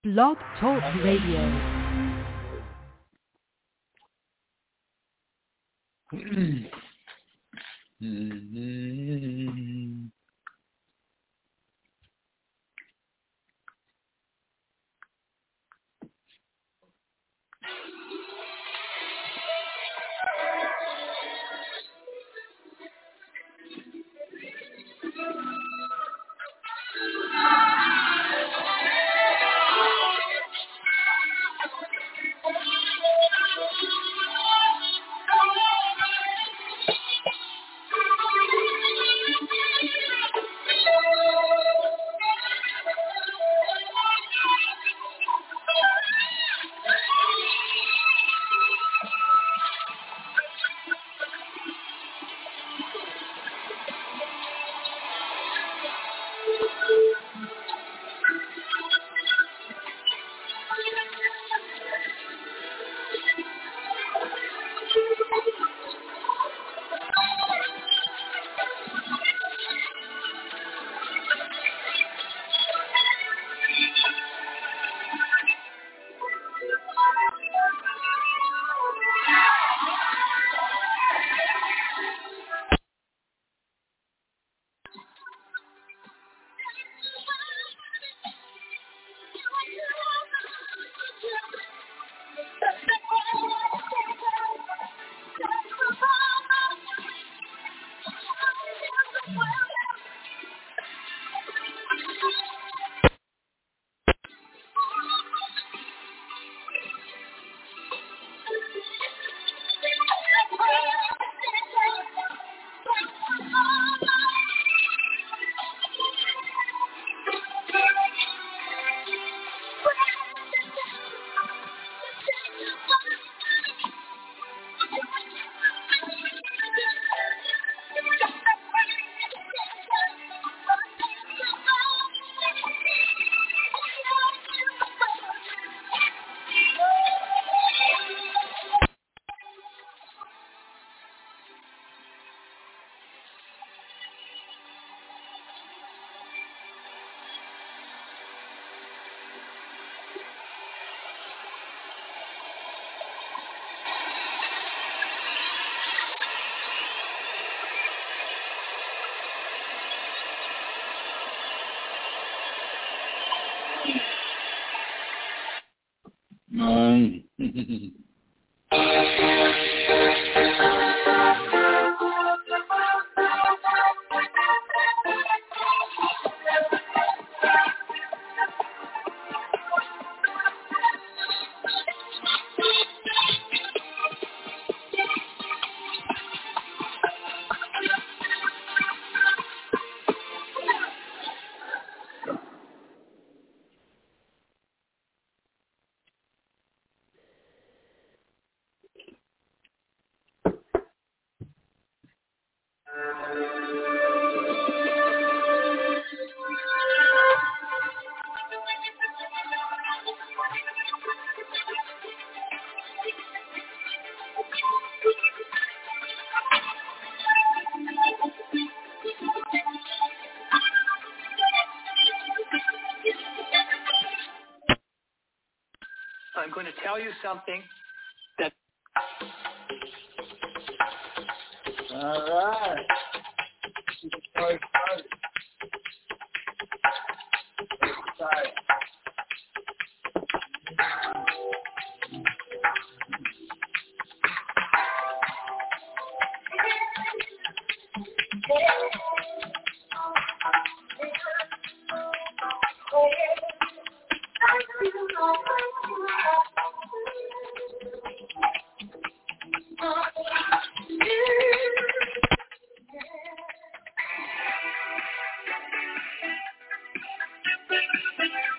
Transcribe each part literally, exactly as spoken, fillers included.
Blog Talk Radio. Mm-hmm. Um, I'm going to tell you something that... all right. Sorry, sorry. Sorry. Thank you.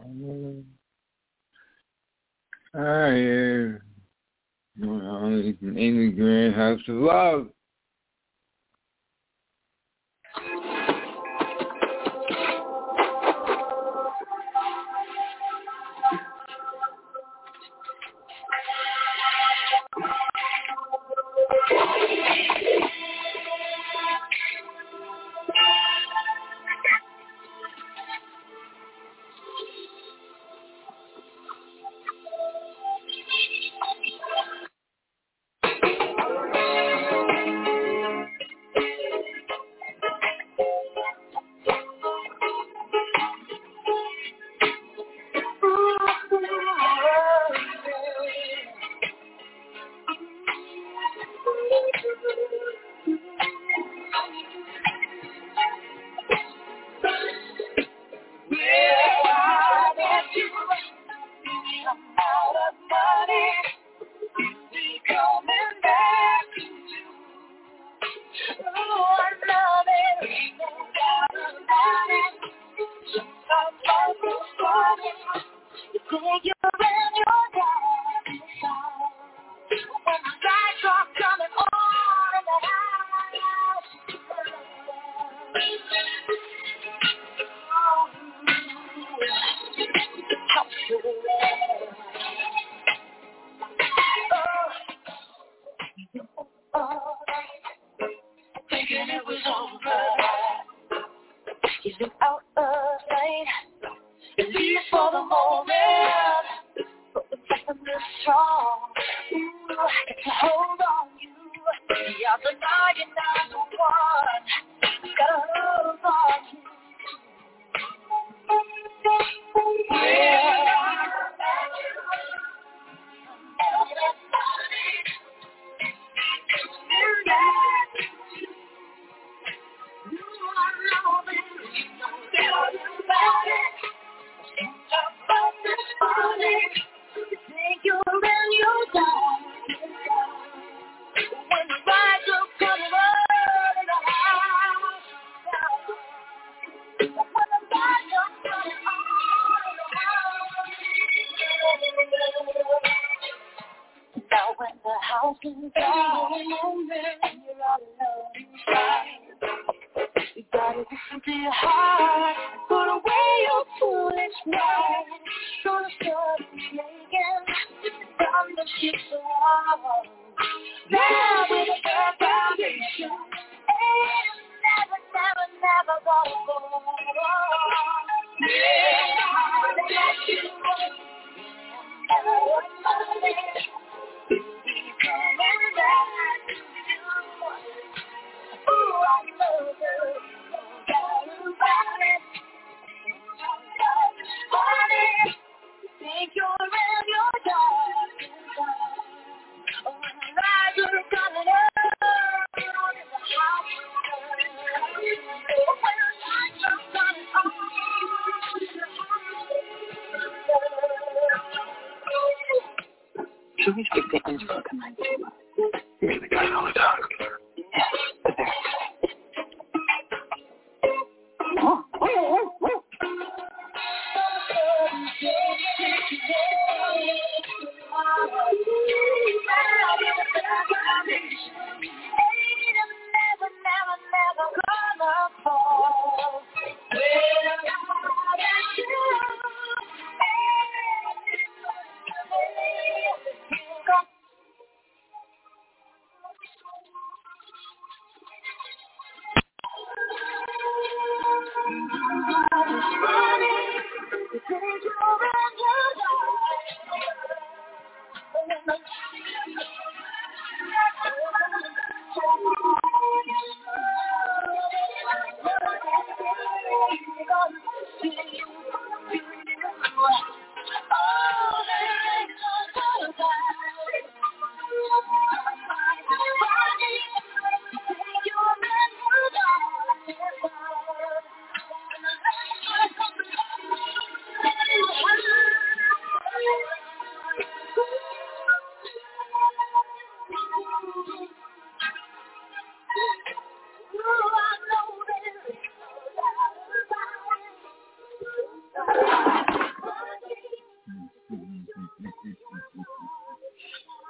I am in the Grand House of Love.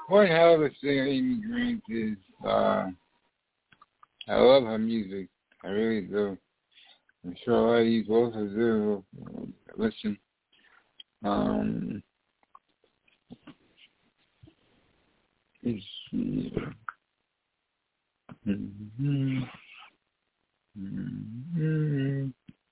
one hell of a singer Amy Grant is. Uh, I love her music. I really do. I'm sure a lot of you also do. Listen. Um, let's see. Mm-hmm. Mm-hmm.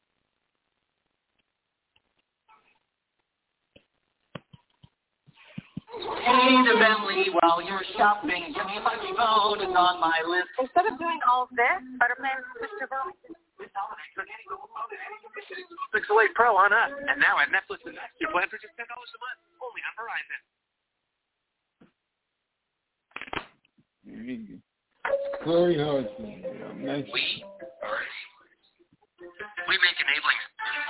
Hey, to Bentley, while you're shopping, give me a funny phone, it's on my list. Instead of doing all this, better plan Mister Burlington. This holiday, you're getting a phone at any condition. Pixel eight Pro on us. And now at Netflix and Max, your plan for just ten dollars a month, only on Verizon. Chloe Hodgson. Nice. We are We make enabling.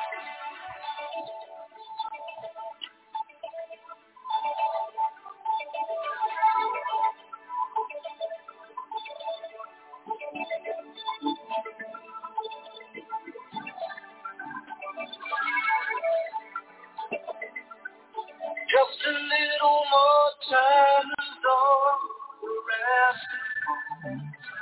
Just a little more time and all we're asking.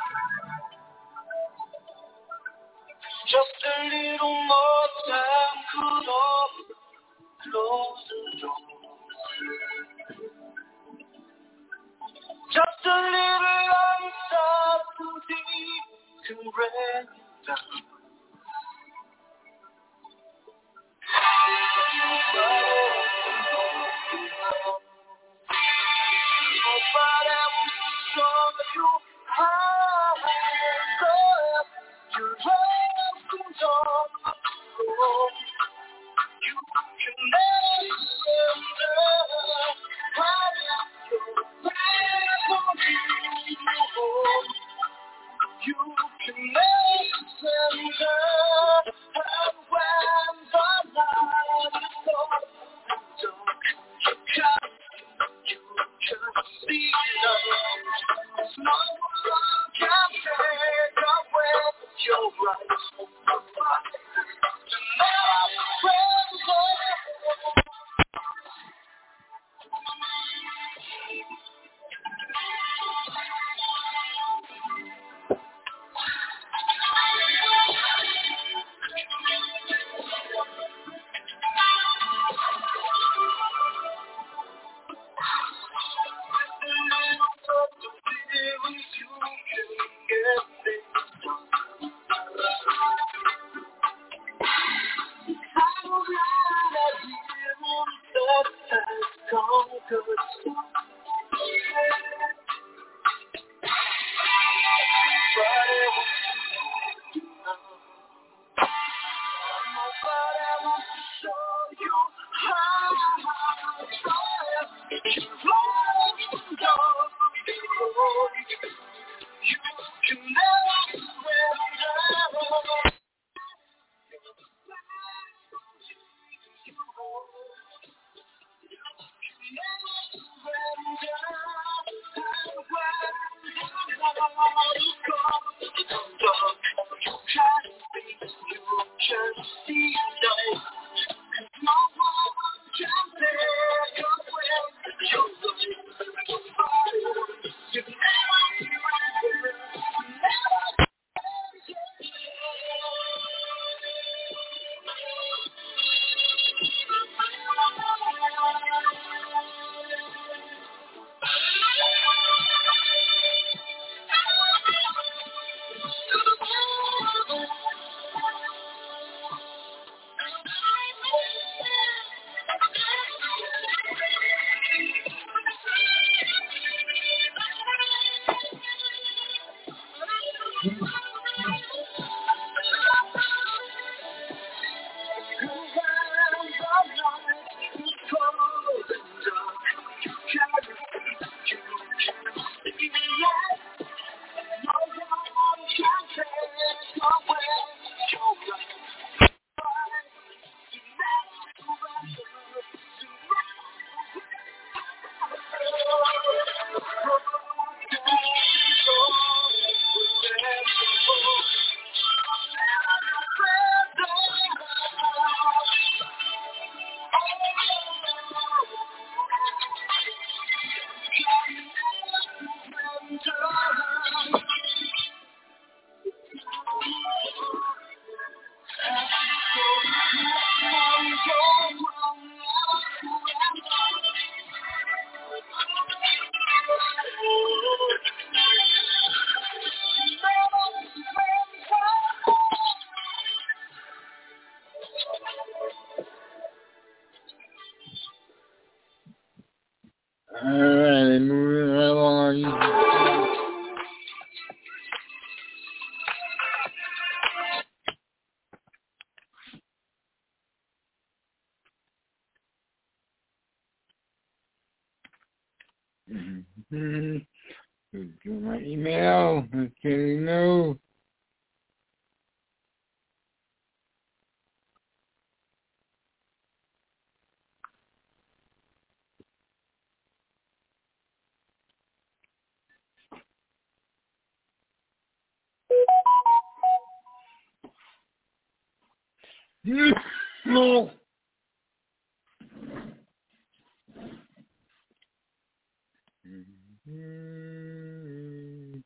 Just a little more time could all close the door. Just a little uncertainty can break down. But I will show you how your love comes on the floor. You can never surrender. How your memory home. You can never surrender. And when the night is over, don't you come. You can see love. It's no one can take away your right. To never surrender. Do my email. Let's get it know. No. Mm-hmm.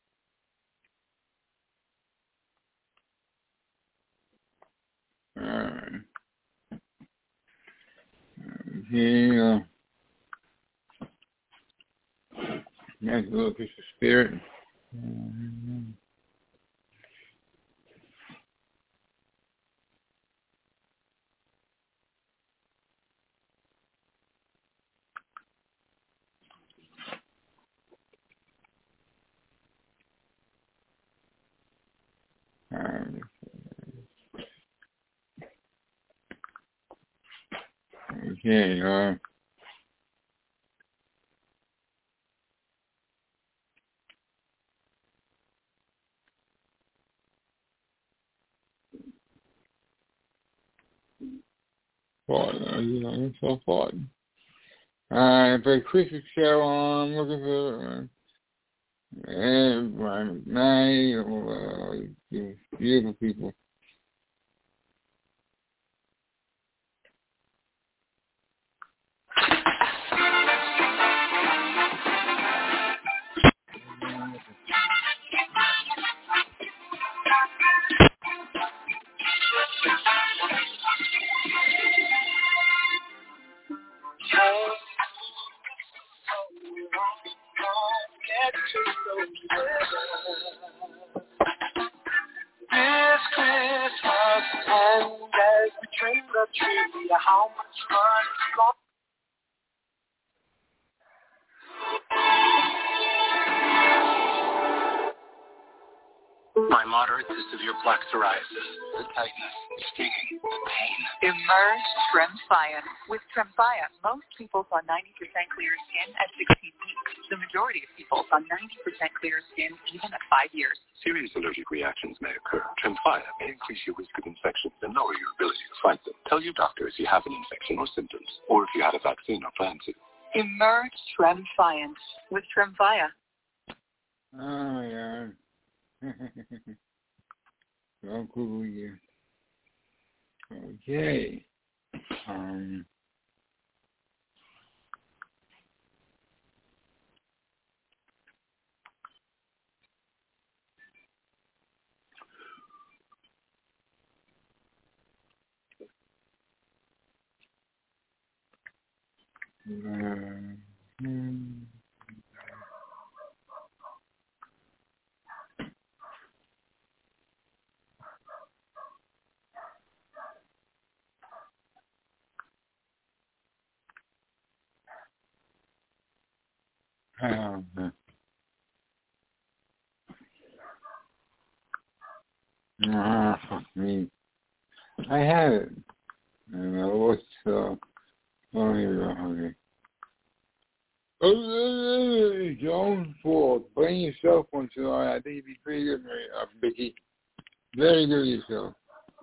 All right. Yeah. Nice little piece of spirit. Mm-hmm. Um, okay, uh, fun, uh, you know, it's so fun. Uh, but Christmas show on, looking for, uh, everyone, night, uh, these beautiful people. This Christmas, and as we trim the tree, how much fun it's going. My moderate to severe plaque psoriasis, the tightness, the stinging, the pain. Emerge Tremfya. With Tremfya, most people saw ninety percent clear skin at sixteen weeks. The majority of people saw ninety percent clear skin even at five years. Serious allergic reactions may occur. Tremfya may increase your risk of infections and lower your ability to fight them. Tell your doctor if you have an infection or symptoms, or if you had a vaccine or plan to. Emerge Tremfya. With Tremfya. Oh, yeah. So cool, yeah. Okay. Um. Uh, hmm. Oh, ah, fuck me. I had it. And I was, uh, oh, here we go, okay. Oh, Jones for playing yourself once in a while. I think you'd be pretty good, Mary, uh, Vicky. Very good yourself.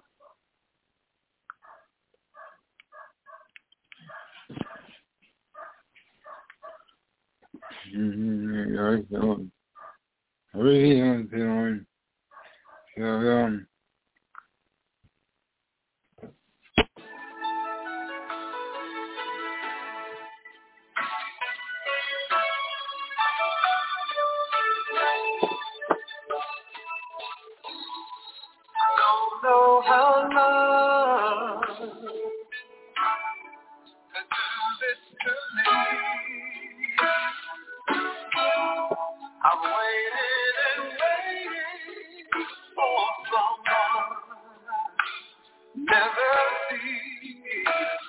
Mm-hmm. Yeah, I don't. I really don't feel so, um, Don't know how long to do this to me. I've waited and waited for someone never see.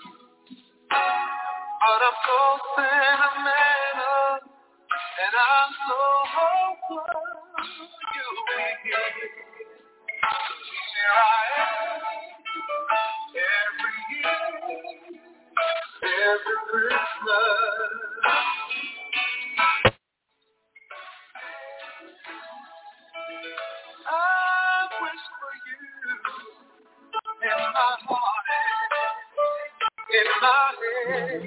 But I'm so sentimental and I'm so hopeless you'll be here. Here I am every year, every Christmas. my heart in my head.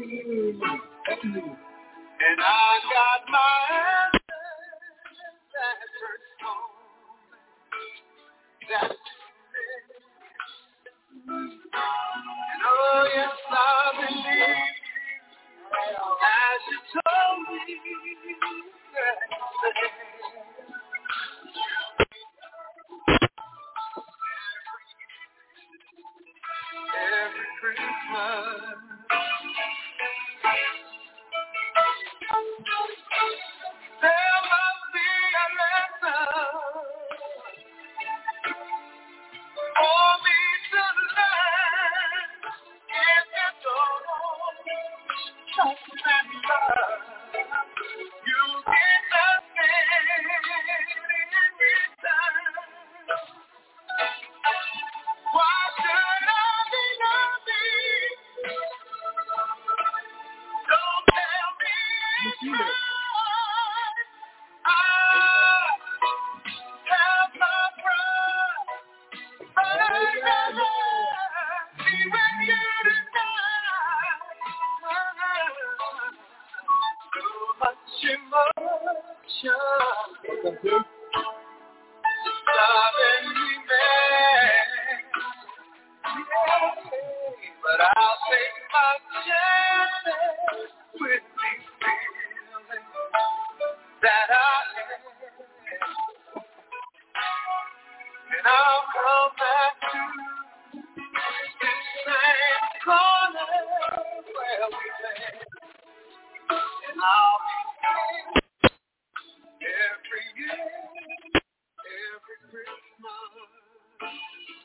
And I got my answers that first moment that and oh yes, I believe as you told me every Christmas. There must be a lesson for me to learn. If you don't trust and love, you get nothing in return. Why should I be loving? Don't tell me it's right. I have my pride, but I'd rather be with you tonight. Too much emotion, driving me mad. But I'll take my chances with these feelings that I have. And I'll come back to this same corner where we met. And I'll be here every year, every Christmas.